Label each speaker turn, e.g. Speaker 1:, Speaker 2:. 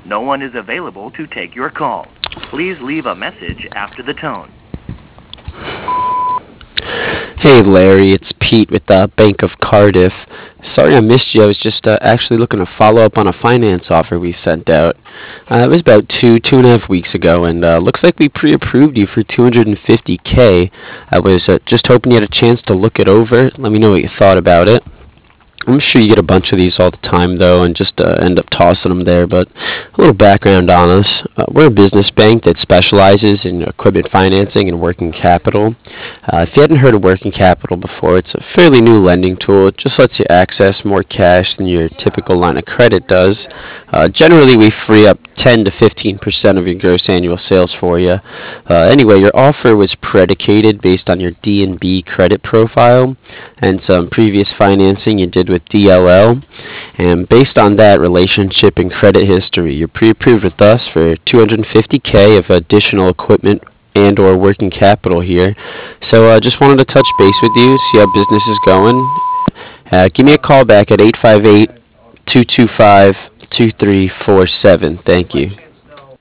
Speaker 1: No one is available to take your call. Please leave a message after the tone.
Speaker 2: Hey Larry, it's Pete with the Bank of Cardiff. Sorry I missed you. I was just actually looking to follow up on a finance offer we sent out. It was about 2.5 weeks ago, and looks like we pre-approved you for 250K. I was just hoping you had a chance to look it over. Let me know what you thought about it. I'm sure you get a bunch of these all the time, though, and just end up tossing them there. But a little background on us. We're a business bank that specializes in equipment financing and working capital. If you hadn't heard of working capital before, it's a fairly new lending tool. It just lets you access more cash than your typical line of credit does. Generally, we free up 10 to 15% of your gross annual sales for you. Anyway, your offer was predicated based on your D&B credit profile and some previous financing you did with DLL. And based on that relationship and credit history, you're pre-approved with us for 250K of additional equipment and or working capital here. So just wanted to touch base with you, see how business is going. Give me a call back at 858-225-2347. Thank you.